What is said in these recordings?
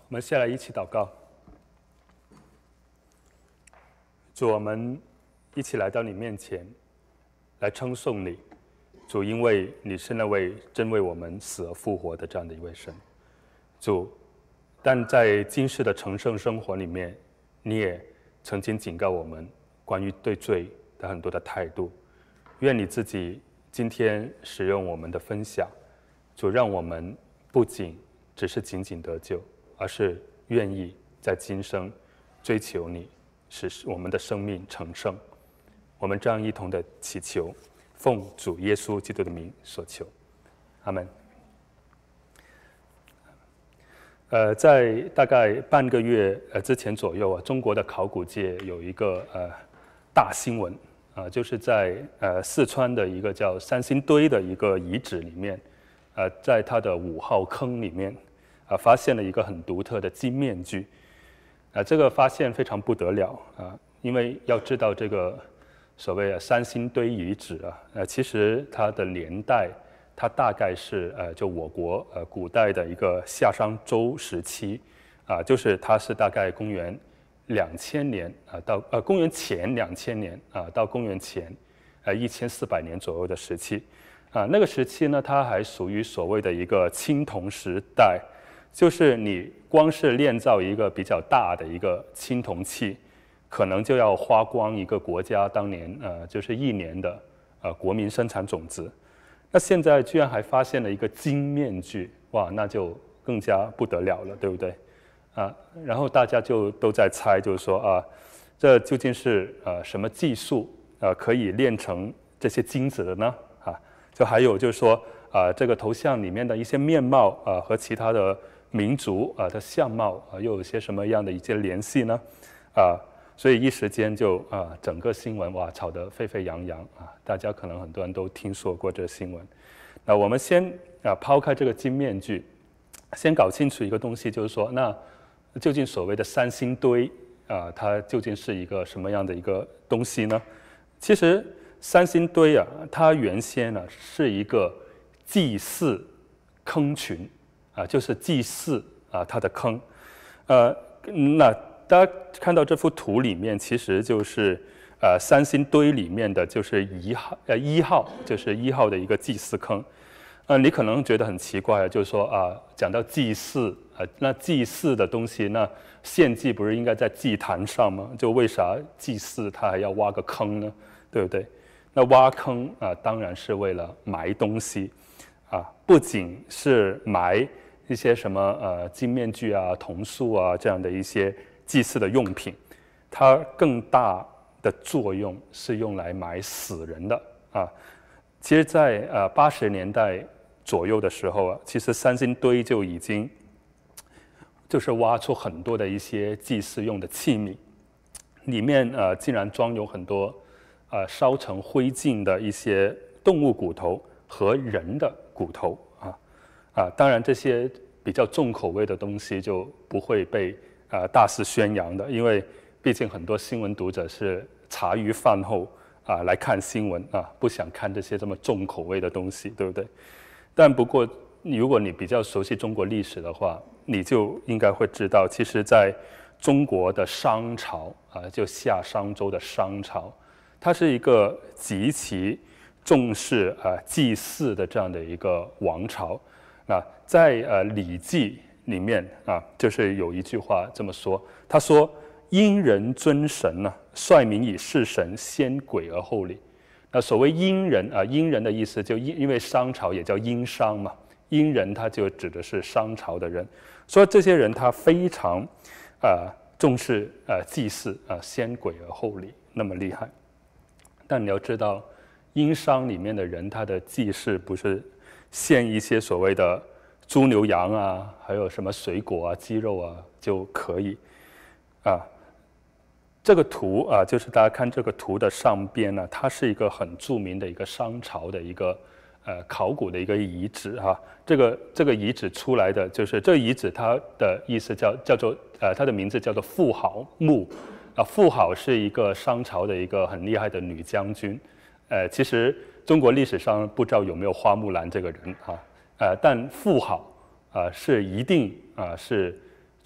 我们先来一起祷告。主，我们一起来到你面前，来称颂你。主，因为你是那位真为我们死而复活的这样的一位神。主，但在今世的成圣生活里面，你也曾经警告我们关于对罪的很多的态度。愿你自己今天使用我们的分享，主，让我们不仅只是仅仅得救，而是愿意在今生追求你，使我们的生命成圣。我们这样一同的祈求，奉主耶稣基督的名所求，阿们。在大概半个月之前左右啊，中国的考古界有一个大新闻就是在四川的一个叫三星堆的一个遗址里面，在它的5号坑里面发现了一个很独特的金面具。这个发现非常不得了因为要知道这个所谓的三星堆遗址其实它的年代，它大概是就我国古代的一个夏商周时期就是它是大概公元2000年到公元前2000年到公元前1400年左右的时期那个时期呢，它还属于所谓的一个青铜时代，就是你光是炼造一个比较大的一个青铜器，可能就要花光一个国家当年就是1年的国民生产总值。那现在居然还发现了一个金面具，哇，那就更加不得了了，对不对然后大家就都在猜，就是说这究竟是什么技术可以炼成这些金子的呢就还有就是说这个头像里面的一些面貌和其他的民族的相貌又有些什么样的一些联系呢所以一时间就整个新闻哇炒得沸沸扬扬大家可能很多人都听说过这个新闻。那我们先抛开这个金面具，先搞清楚一个东西，就是说那究竟所谓的三星堆它究竟是一个什么样的一个东西呢？其实三星堆它原先是一个祭祀坑群就是祭祀它的坑那大家看到这幅图里面，其实就是三星堆里面的就是一号就是1号的一个祭祀坑你可能觉得很奇怪就是说讲到祭祀那祭祀的东西，那献祭不是应该在祭坛上吗？就为啥祭祀它还要挖个坑呢？对不对？那挖坑当然是为了埋东西不仅是埋一些什么金面具铜塑这样的一些祭祀的用品，它更大的作用是用来埋死人的其实在80年代左右的时候其实三星堆就已经就是挖出很多的一些祭祀用的器皿，里面竟然装有很多烧成灰烬的一些动物骨头和人的骨头当然这些比较重口味的东西就不会被大肆宣扬的，因为毕竟很多新闻读者是茶余饭后来看新闻不想看这些这么重口味的东西，对不对？但不过如果你比较熟悉中国历史的话，你就应该会知道，其实在中国的商朝就夏商周的商朝，它是一个极其重视祭祀的这样的一个王朝在《礼记》里面就是有一句话这么说，他说殷人尊神率民以事神，先鬼而后礼。那所谓殷人殷人的意思就因为商朝也叫殷商嘛，殷人他就指的是商朝的人，所以这些人他非常重视祭祀先鬼而后礼，那么厉害。但你要知道殷商里面的人，他的祭祀不是献一些所谓的猪牛羊还有什么水果鸡肉就可以这个图就是大家看这个图的上边它是一个很著名的一个商朝的一个考古的一个遗址这个遗址出来的就是这个遗址，它的意思叫做它的名字叫做妇好墓妇好是一个商朝的一个很厉害的女将军其实中国历史上不知道有没有花木兰这个人但妇好是一定是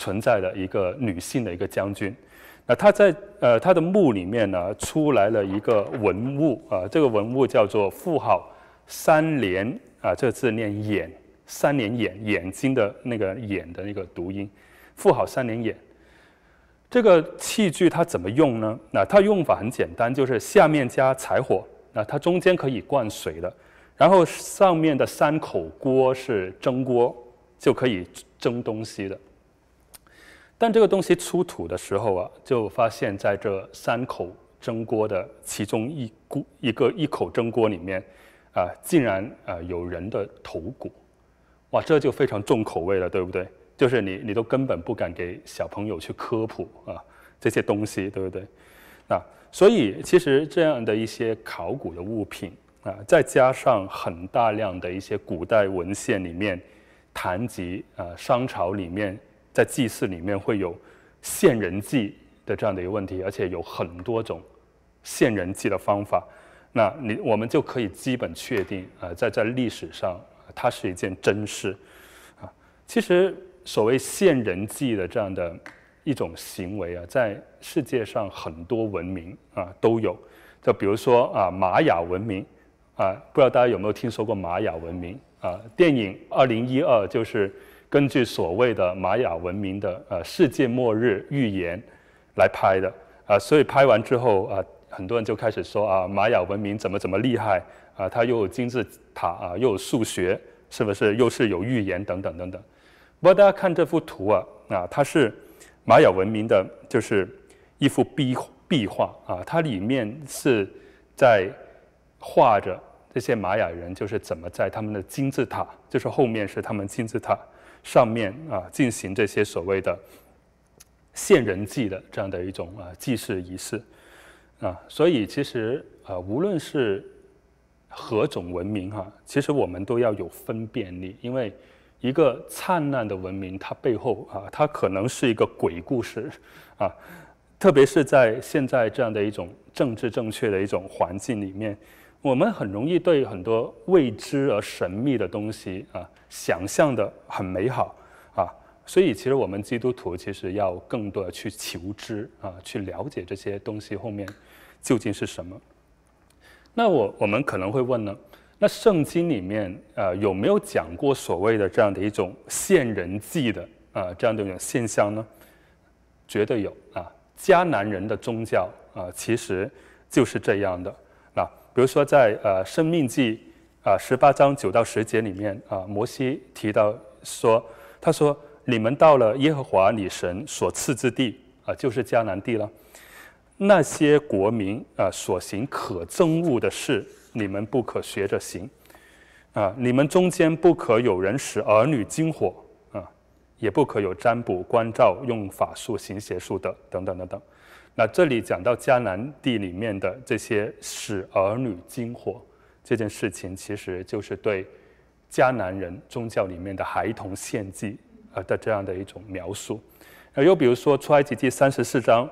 存在的一个女性的一个将军。那她在她的墓里面呢出来了一个文物啊，这个文物叫做妇好三连啊，这个字念眼，三连眼，眼睛的那个眼的那个读音，妇好三连眼。这个器具它怎么用呢？那它用法很简单，就是下面加柴火，那它中间可以灌水的，然后上面的3口锅是蒸锅，就可以蒸东西的。但这个东西出土的时候啊，就发现在这3口蒸锅的其中一口蒸锅里面啊，竟然有人的头骨，哇，这就非常重口味了，对不对？就是你都根本不敢给小朋友去科普啊这些东西，对不对？所以其实这样的一些考古的物品啊，再加上很大量的一些古代文献里面谈及商朝里面在祭祀里面会有献人祭的这样的一个问题，而且有很多种献人祭的方法，那我们就可以基本确定在历史上它是一件真事啊。其实所谓献人祭的这样的一种行为啊，在世界上很多文明都有。就比如说玛雅文明不知道大家有没有听说过玛雅文明电影2012就是根据所谓的玛雅文明的世界末日预言来拍的所以拍完之后很多人就开始说玛雅文明怎么厉害它又有金字塔又有数学，是不是又是有预言等等等等。不过大家看这幅图它是玛雅文明的，就是一幅壁画它里面是在画着这些玛雅人就是怎么在他们的金字塔，就是后面是他们金字塔上面进行这些所谓的献人祭的这样的一种祭祀仪式所以其实无论是何种文明其实我们都要有分辨力，因为一个灿烂的文明，它背后它可能是一个鬼故事特别是在现在这样的一种政治正确的一种环境里面，我们很容易对很多未知而神秘的东西想象的很美好所以其实我们基督徒其实要更多的去求知去了解这些东西后面究竟是什么。那我们可能会问呢，那圣经里面有没有讲过所谓的这样的一种献人祭的这样的一种现象呢？绝对有迦南人的宗教其实就是这样的比如说在申命记18章9到10节里面摩西提到说，他说你们到了耶和华你神所赐之地就是迦南地了，那些国民所行可憎恶的事，你们不可学着行你们中间不可有人使儿女经火也不可有占卜观照用法术行邪术的等等等等。那这里讲到迦南地里面的这些使儿女经火这件事情，其实就是对迦南人宗教里面的孩童献祭的这样的一种描述。又比如说出埃及记34章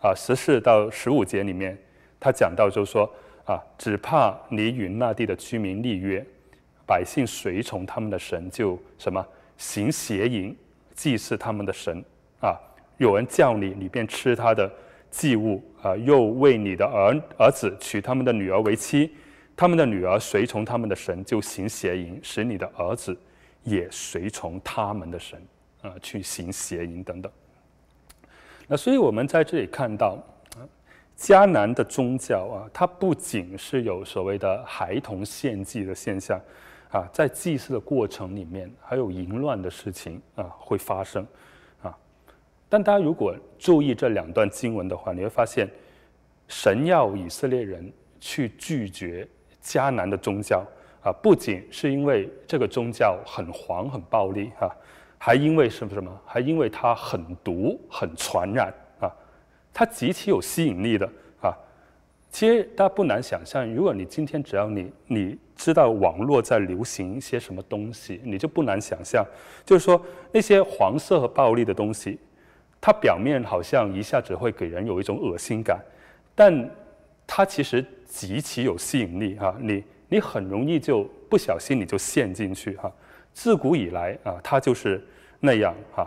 14到15节里面，他讲到就是说只怕你与那地的居民立约，百姓随从他们的神，就什么行邪淫，祭祀他们的神有人叫你，你便吃他的祭物又为你的儿子娶他们的女儿为妻，他们的女儿随从他们的神，就行邪淫，使你的儿子也随从他们的神去行邪淫等等。那所以我们在这里看到迦南的宗教它不仅是有所谓的孩童献祭的现象在祭祀的过程里面还有淫乱的事情会发生但大家如果注意这2段经文的话，你会发现神要以色列人去拒绝迦南的宗教不仅是因为这个宗教很黄很暴力还因为什么？还因为它很毒很传染它极其有吸引力的其实大家不难想象，如果你今天只要你知道网络在流行一些什么东西，你就不难想象，就是说那些黄色和暴力的东西，它表面好像一下子会给人有一种恶心感，但它其实极其有吸引力你很容易就不小心你就陷进去自古以来它就是那样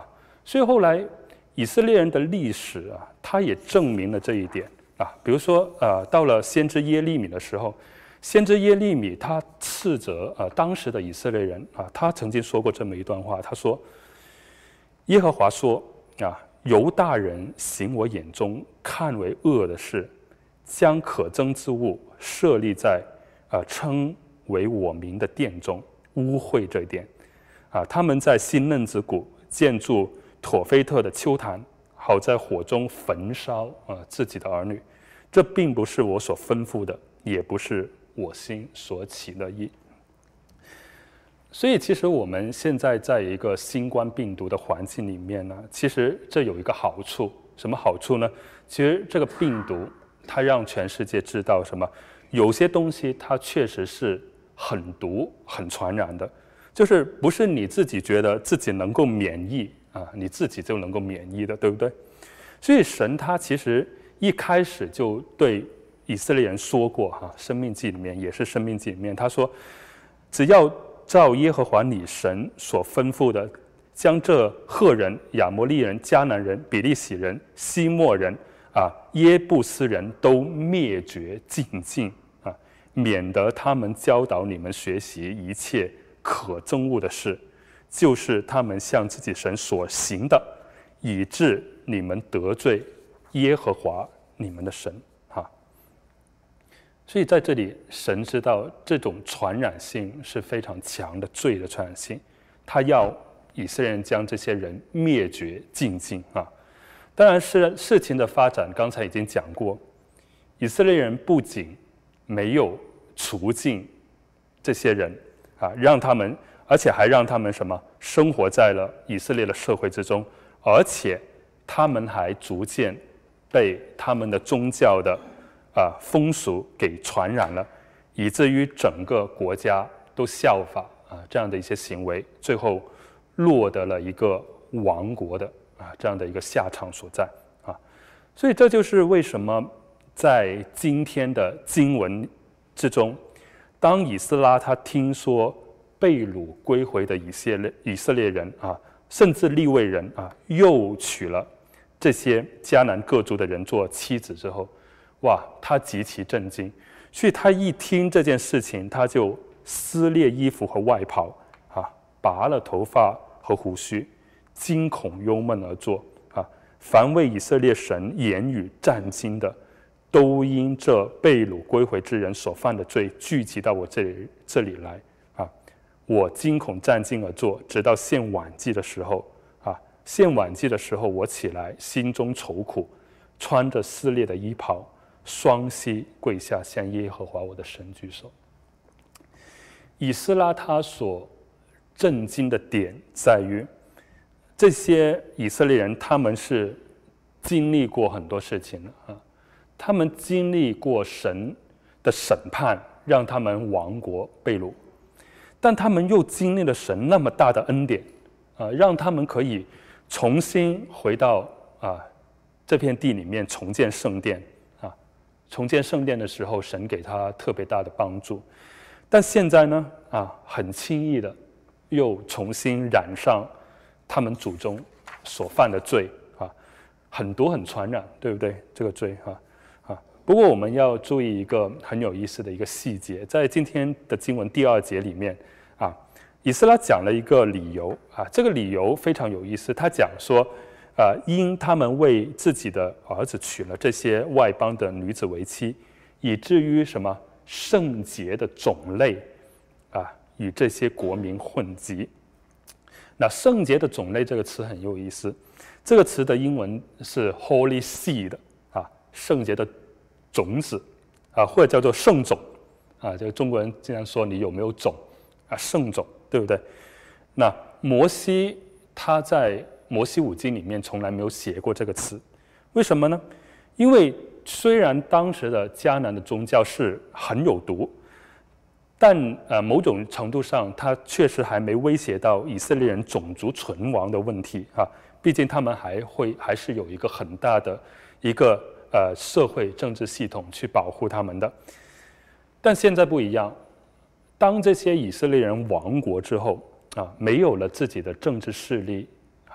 所以后来以色列人的历史啊，它也证明了这一点啊。比如说到了先知耶利米的时候，先知耶利米他斥责当时的以色列人啊，他曾经说过这么一段话，他说：耶和华说啊，犹大人行我眼中看为恶的事，将可憎之物设立在称为我名的殿中，污秽这殿啊。他们在新嫩子谷建筑妥菲特的丘坛，好在火中焚烧自己的儿女。这并不是我所吩咐的，也不是我心所起的意。所以，其实我们现在在一个新冠病毒的环境里面呢，其实这有一个好处，什么好处呢？其实这个病毒它让全世界知道什么？有些东西它确实是很毒、很传染的，就是不是你自己觉得自己能够免疫啊，你自己就能够免疫的，对不对？所以神他其实一开始就对以色列人说过哈，《生命记》里面也是《生命记》里面他说，只要照耶和华你神所吩咐的，将这赫人、亚摩利人、迦南人、比利洗人、西莫人耶布斯人都灭绝尽尽啊，免得他们教导你们学习一切可憎恶的事，就是他们向自己神所行的，以致你们得罪耶和华你们的神哈。所以在这里，神知道这种传染性是非常强的罪的传染性，他要以色列人将这些人灭绝尽尽啊。当然是事情的发展，刚才已经讲过，以色列人不仅没有除尽这些人啊，而且还让他们什么生活在了以色列的社会之中，而且他们还逐渐被他们的宗教的风俗给传染了，以至于整个国家都效法这样的一些行为，最后落得了一个亡国的这样的一个下场所在啊。所以这就是为什么在今天的经文之中，当以斯拉他听说被掳归回的以色列人甚至利未人又娶了这些迦南各族的人做妻子之后，哇，他极其震惊。所以他一听这件事情，他就撕裂衣服和外袍拔了头发和胡须，惊恐忧闷而坐凡为以色列神言语战惊的，都因这被掳归回之人所犯的罪聚集到我这里来我惊恐战惊而坐，直到献晚祭的时候献晚祭的时候，我起来，心中愁苦，穿着撕裂的衣袍，双膝跪下，向耶和华我的神举手。以斯拉他所震惊的点在于，这些以色列人他们是经历过很多事情的他们经历过神的审判，让他们亡国被掳，但他们又经历了神那么大的恩典让他们可以重新回到这片地里面重建圣殿重建圣殿的时候，神给他特别大的帮助。但现在呢很轻易的又重新染上他们祖宗所犯的罪很多很传染，对不对？这个罪不过我们要注意一个很有意思的一个细节，在今天的经文第2节里面以斯拉讲了一个理由这个理由非常有意思。他讲说因他们为自己的儿子娶了这些外邦的女子为妻，以至于什么圣洁的种类与这些国民混籍。那圣洁的种类这个词很有意思，这个词的英文是 Holy Seed 圣洁的种子或者叫做圣种这个中国人经常说你有没有种圣种，对不对？那摩西他在摩西五经里面从来没有写过这个词，为什么呢？因为虽然当时的迦南的宗教是很有毒，但某种程度上它确实还没威胁到以色列人种族存亡的问题毕竟他们还是有一个很大的一个社会政治系统去保护他们的。但现在不一样，当这些以色列人亡国之后没有了自己的政治势力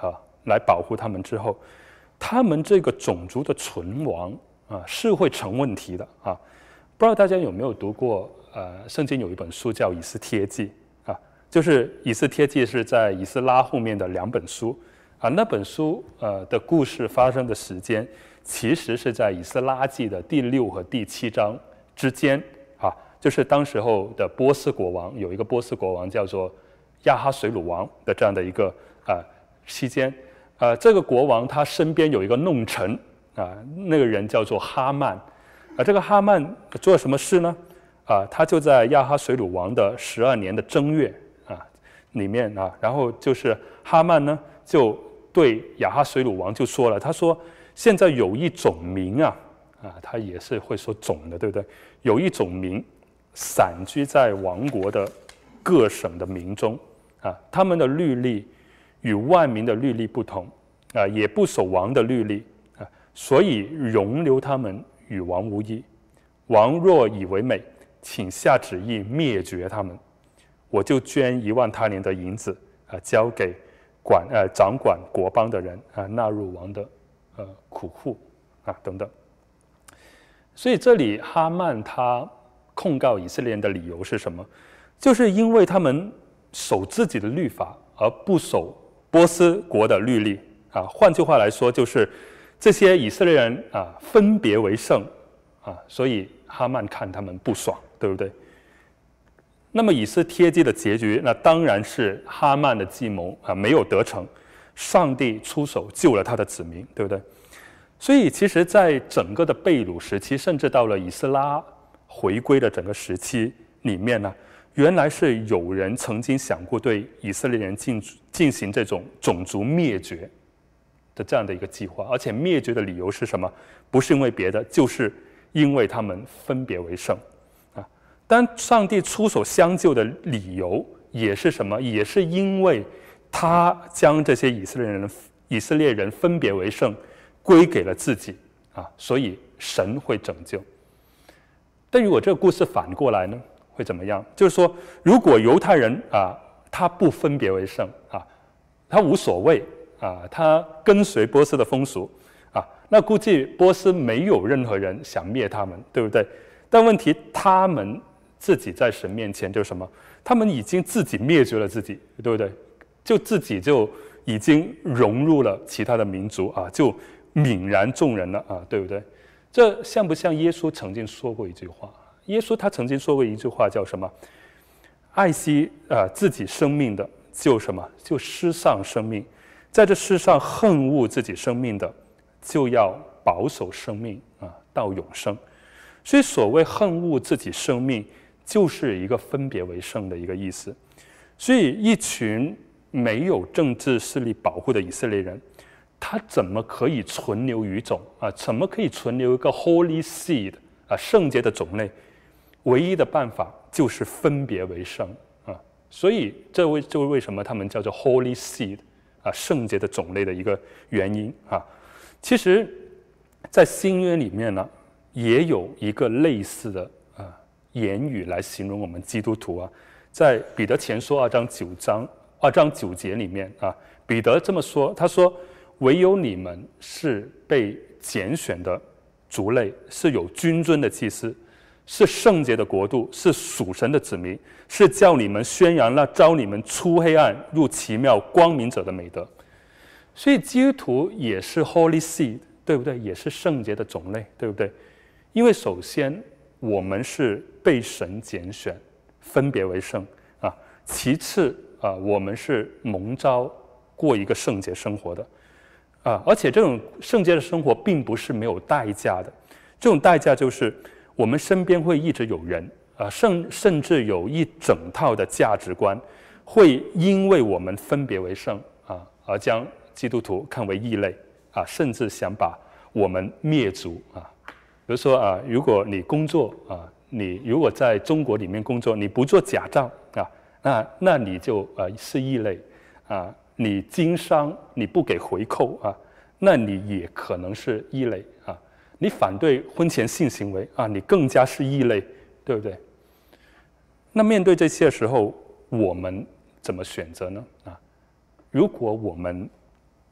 来保护他们之后，他们这个种族的存亡是会成问题的啊。不知道大家有没有读过圣经有一本书叫《以斯帖记》啊，就是《以斯帖记》是在以斯拉后面的2本书啊。那本书的故事发生的时间，其实是在《以斯拉记》的第6和第7章之间啊。就是当时候的波斯国王，有一个波斯国王叫做亚哈水鲁王的这样的一个期间，这个国王他身边有一个弄臣那个人叫做哈曼这个哈曼做什么事呢？他就在亚哈水鲁王的12年的正月里面然后就是哈曼呢就对亚哈水鲁王就说了，他说现在有一种民他也是会说种的，对不对？有一种民散居在王国的各省的民中他们的律例与万民的律例不同也不守王的律例所以容留他们与王无异。王若以为美，请下旨意灭绝他们，我就捐1万他连的银子交给掌管国邦的人纳入王的库户等等。所以这里哈曼他控告以色列人的理由是什么？就是因为他们守自己的律法而不守波斯国的律例换句话来说，就是这些以色列人分别为圣所以哈曼看他们不爽，对不对？那么以斯帖记的结局，那当然是哈曼的计谋没有得逞，上帝出手救了他的子民，对不对？所以其实在整个的被掳时期，甚至到了以斯拉回归的整个时期里面呢，原来是有人曾经想过对以色列人进行这种种族灭绝的这样的一个计划，而且灭绝的理由是什么？不是因为别的，就是因为他们分别为圣但上帝出手相救的理由也是什么？也是因为他将这些以色列人分别为圣归给了自己所以神会拯救。但如果这个故事反过来呢，会怎么样？就是说，如果犹太人他不分别为圣他无所谓他跟随波斯的风俗那估计波斯没有任何人想灭他们，对不对？但问题他们自己在神面前就是什么？他们已经自己灭绝了自己，对不对？就自己就已经融入了其他的民族就泯然众人了对不对？这像不像耶稣曾经说过一句话？耶稣他曾经说过一句话叫什么？爱惜自己生命的就什么？就失丧生命，在这世上恨恶自己生命的，就要保守生命到永生。所以所谓恨恶自己生命，就是一个分别为圣的一个意思。所以一群没有政治势力保护的以色列人，他怎么可以存留于种怎么可以存留一个 holy seed 圣洁的种类？唯一的办法就是分别为圣所以就为什么他们叫做 holy seed 圣洁的种类的一个原因其实在新约里面呢，也有一个类似的言语来形容我们基督徒在彼得前书2章9节里面彼得这么说，他说唯有你们是被拣选的族类，是有君尊的祭司，是圣洁的国度，是属神的子民，是叫你们宣扬那召你们出黑暗入奇妙光明者的美德。所以基督徒也是 holy seed， 对不对？也是圣洁的种类，对不对？因为首先我们是被神拣选分别为圣其次我们是蒙召过一个圣洁生活的而且这种圣洁的生活并不是没有代价的，这种代价就是我们身边会一直有人甚至有一整套的价值观会因为我们分别为圣而将基督徒看为异类甚至想把我们灭族比如说如果你工作你如果在中国里面工作，你不做假账那你就是异类你经商你不给回扣那你也可能是异类你反对婚前性行为你更加是异类，对不对？那面对这些时候，我们怎么选择呢？如果我们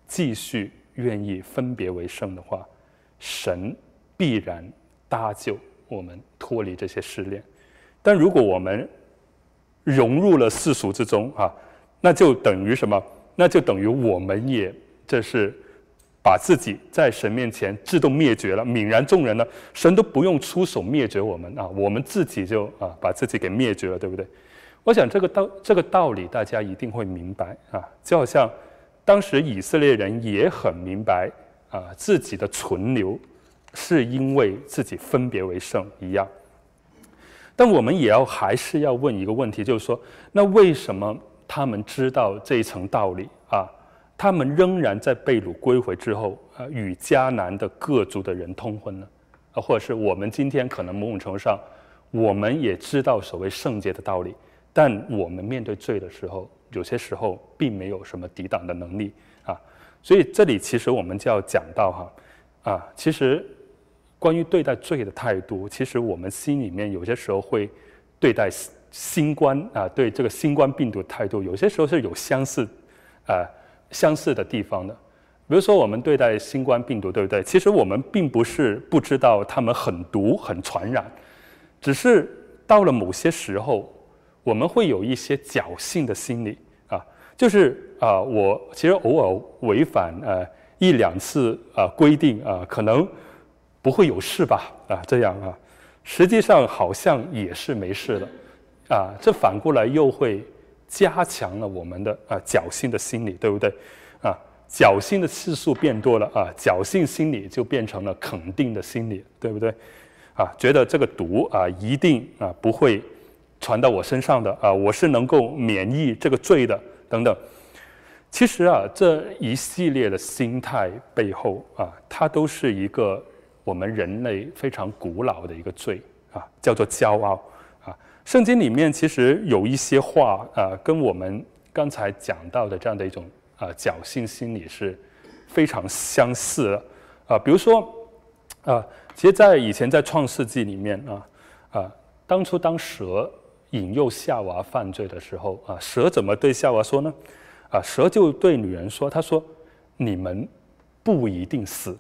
继续愿意分别为圣的话，神必然搭救我们脱离这些试炼。但如果我们融入了世俗之中那就等于什么？那就等于我们也这是把自己在神面前自动灭绝了，泯然众人了，神都不用出手灭绝我们我们自己就把自己给灭绝了，对不对？我想这个道理大家一定会明白就好像当时以色列人也很明白自己的存留是因为自己分别为圣一样。但我们也还是要问一个问题，就是说，那为什么他们知道这一层道理他们仍然在被掳归回之后与迦南的各族的人通婚呢？或者是我们今天可能某种程度上，我们也知道所谓圣洁的道理，但我们面对罪的时候，有些时候并没有什么抵挡的能力所以这里其实我们就要讲到其实关于对待罪的态度，其实我们心里面有些时候会对待新冠对这个新冠病毒的态度，有些时候是有相似的地方的。比如说我们对待新冠病毒，对不对？其实我们并不是不知道它们很毒很传染，只是到了某些时候我们会有一些侥幸的心理就是我其实偶尔违反1、2次规定可能不会有事吧这样实际上好像也是没事的这反过来又会加强了我们的侥幸的心理，对不对侥幸的次数变多了侥幸心理就变成了肯定的心理，对不对觉得这个毒一定不会传到我身上的我是能够免疫这个罪的等等。其实这一系列的心态背后它都是一个我们人类非常古老的一个罪叫做骄傲圣经里面其实有一些话跟我们刚才讲到的这样的一种侥幸心理是非常相似的比如说其实在以前在创世纪里面当初当蛇引诱夏娃犯罪的时候蛇怎么对夏娃说呢蛇就对女人说，他说你们不一定死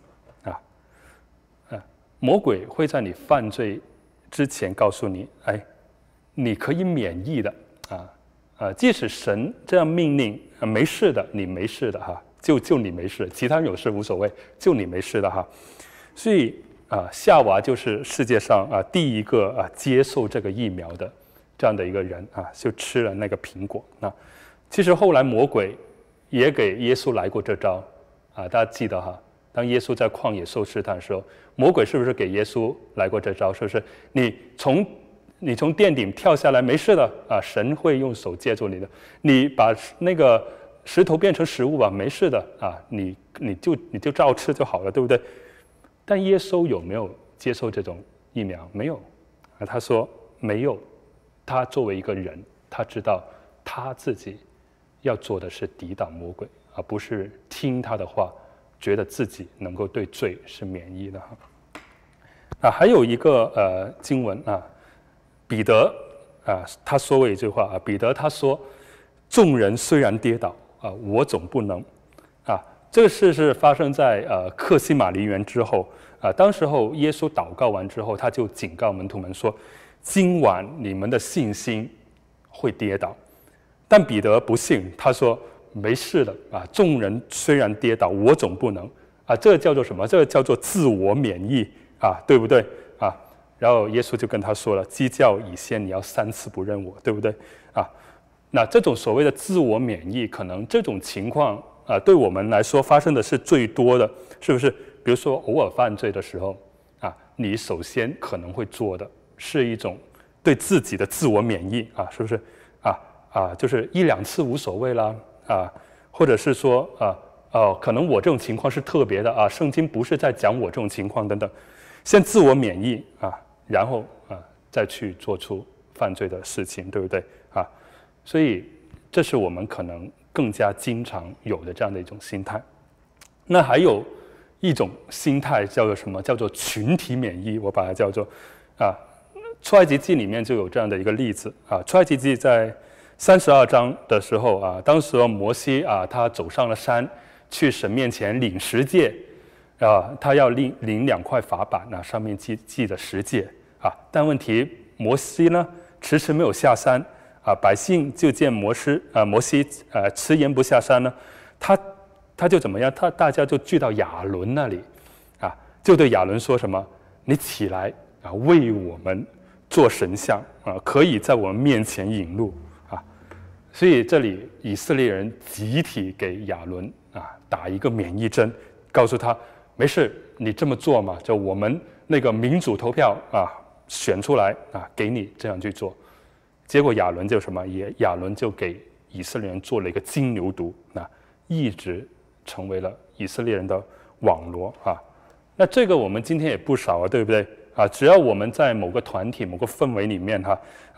魔鬼会在你犯罪之前告诉你你可以免疫的即使神这样命令没事的，你没事的就你没事，其他人有事无所谓，就你没事的所以夏娃就是世界上第一个接受这个疫苗的这样的一个人就吃了那个苹果其实后来魔鬼也给耶稣来过这招大家记得当耶稣在旷野受试探的时候，魔鬼是不是给耶稣来过这招？是不是你从殿顶跳下来没事的神会用手接住你的，你把那个石头变成食物吧，没事的你就照吃就好了，对不对？但耶稣有没有接受这种疫苗？没有他说没有，他作为一个人，他知道他自己要做的是抵挡魔鬼，而不是听他的话，觉得自己能够对罪是免疫的还有一个经文彼得他说过一句话彼得他说众人虽然跌倒我总不能这个事是发生在客西马尼园之后当时候耶稣祷告完之后，他就警告门徒们说，今晚你们的信心会跌倒。但彼得不信，他说没事的众人虽然跌倒，我总不能这个叫做什么？这个叫做自我免疫对不对然后耶稣就跟他说了，鸡叫以先你要3次不认我，对不对那这种所谓的自我免疫，可能这种情况对我们来说发生的是最多的，是不是？比如说偶尔犯罪的时候你首先可能会做的是一种对自己的自我免疫是不是就是1、2次无所谓啦或者是说可能我这种情况是特别的圣经不是在讲我这种情况等等，先自我免疫然后再去做出犯罪的事情，对不对所以这是我们可能更加经常有的这样的一种心态。那还有一种心态叫做什么？叫做群体免疫，我把它叫做出埃及记里面就有这样的一个例子出埃及记在32章的时候当时摩西他走上了山去神面前领十诫，他要领2块法板上面记着十诫但问题摩西呢迟迟没有下山百姓就见摩西迟延不下山呢，他就怎么样？大家就聚到亚伦那里就对亚伦说什么？你起来为我们做神像可以在我们面前引路所以这里以色列人集体给亚伦打一个免疫针，告诉他没事，你这么做嘛，就我们那个民主投票选出来给你这样去做。结果亚伦就什么？亚伦就给以色列人做了一个金牛犊一直成为了以色列人的网罗那这个我们今天也不少对不对只要我们在某个团体、某个氛围里面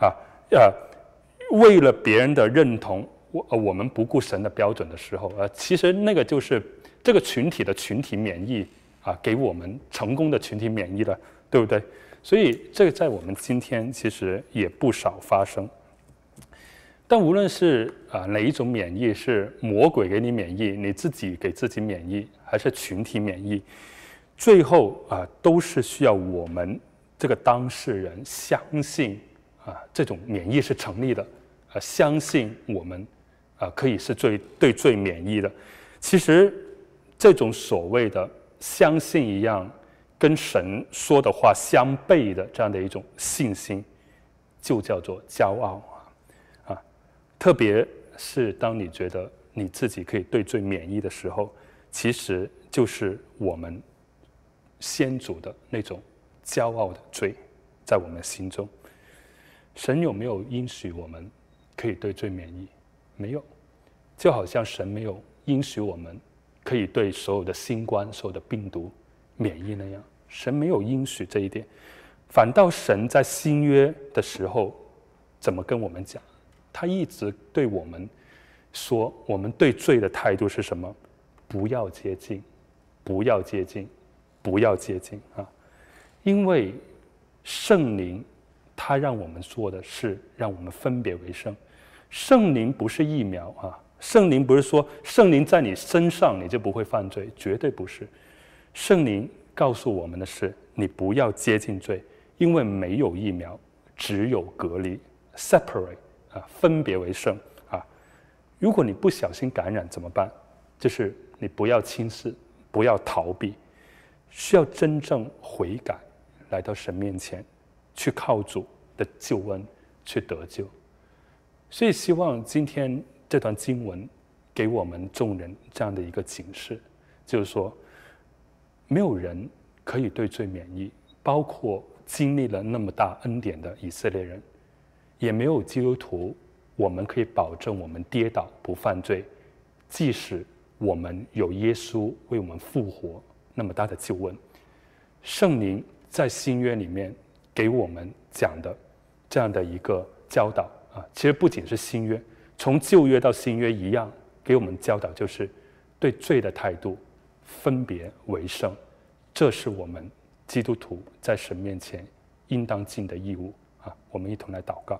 为了别人的认同，我们不顾神的标准的时候其实那个就是这个群体的群体免疫给我们成功的群体免疫了，对不对？所以这个在我们今天其实也不少发生。但无论是哪一种免疫，是魔鬼给你免疫，你自己给自己免疫，还是群体免疫，最后都是需要我们这个当事人相信这种免疫是成立的相信我们可以是对罪免疫的。其实这种所谓的相信一样跟神说的话相悖的这样的一种信心，就叫做骄傲特别是当你觉得你自己可以对罪免疫的时候，其实就是我们先祖的那种骄傲的罪在我们心中。神有没有应许我们可以对罪免疫？没有。就好像神没有应许我们可以对所有的新冠、所有的病毒免疫那样，神没有应许这一点。反倒神在新约的时候怎么跟我们讲？他一直对我们说，我们对罪的态度是什么？不要接近，不要接近，不要接近因为圣灵他让我们做的是让我们分别为圣。圣灵不是疫苗圣灵不是说圣灵在你身上你就不会犯罪，绝对不是。圣灵告诉我们的是，你不要接近罪，因为没有疫苗，只有隔离 separate分别为圣如果你不小心感染怎么办？就是你不要轻视，不要逃避，需要真正悔改，来到神面前，去靠主的救恩去得救。所以希望今天这段经文给我们众人这样的一个警示，就是说没有人可以对罪免疫，包括经历了那么大恩典的以色列人，也没有基督徒我们可以保证我们跌倒不犯罪，即使我们有耶稣为我们复活那么大的救恩。圣灵在新约里面给我们讲的这样的一个教导其实不仅是新约，从旧约到新约一样给我们教导，就是对罪的态度分别为圣，这是我们基督徒在神面前应当尽的义务我们一同来祷告。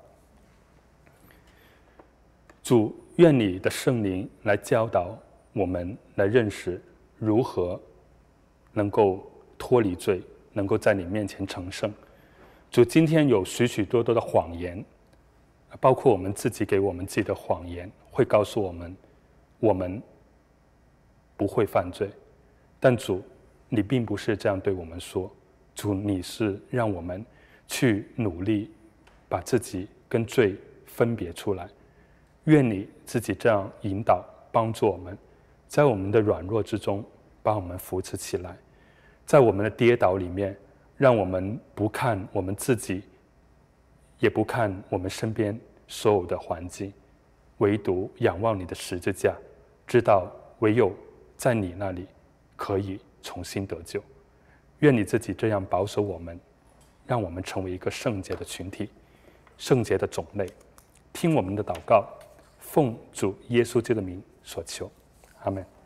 主，愿你的圣灵来教导我们，来认识如何能够脱离罪，能够在你面前成圣。主，今天有许许多多的谎言，包括我们自己给我们自己的谎言，会告诉我们我们不会犯罪。但主，你并不是这样对我们说。主，你是让我们去努力把自己跟罪分别出来。愿你自己这样引导帮助我们，在我们的软弱之中把我们扶持起来，在我们的跌倒里面让我们不看我们自己，也不看我们身边所有的环境，唯独仰望你的十字架，知道唯有在你那里可以重新得救。愿你自己这样保守我们，让我们成为一个圣洁的群体，圣洁的种类。听我们的祷告，奉主耶稣基督的名所求，阿们。